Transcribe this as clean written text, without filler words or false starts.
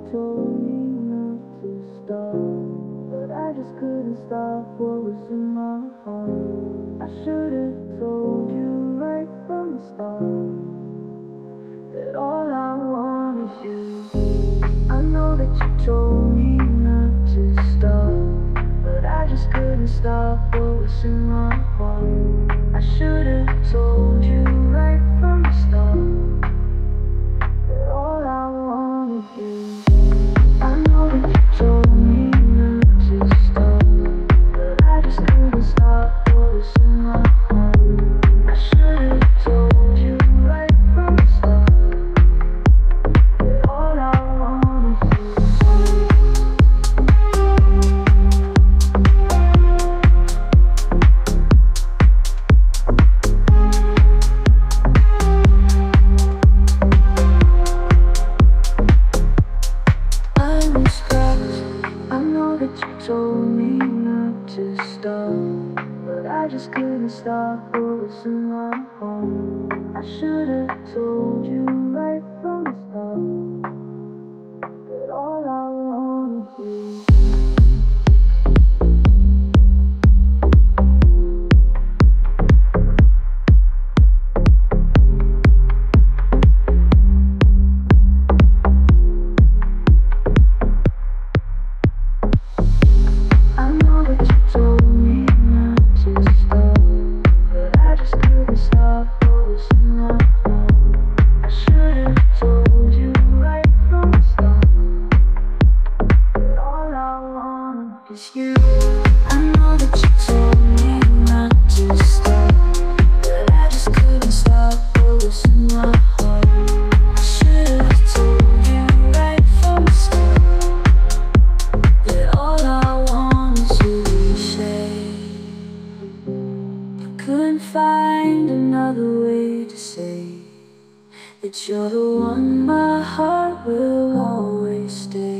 told me not to stop, but I just couldn't stop what was in my heart. I should've told you right from the start that all I want is you. I know that you told me not to stop, but I just couldn't stop what was in my heart. I should've told you right from the start that all I want is you. I know that you told me not to stop, but I just couldn't stop what was in my heart. I should've told you right from the start that all I want is you. I'm scratched. I know that you told me not to stop, but I just couldn't stop what was in my heart. I should've told you right from the start that all I want is you. I know that you told me not to stop, but I just couldn't stop what was in my heart. I should've told you right from the start that all I want is you. I know that you told me not to stop, but I just couldn't stop what was in my heart. I should've told you right from the start that all I want is you. You say you couldn't find another way to say that you're the one my heart will always stay.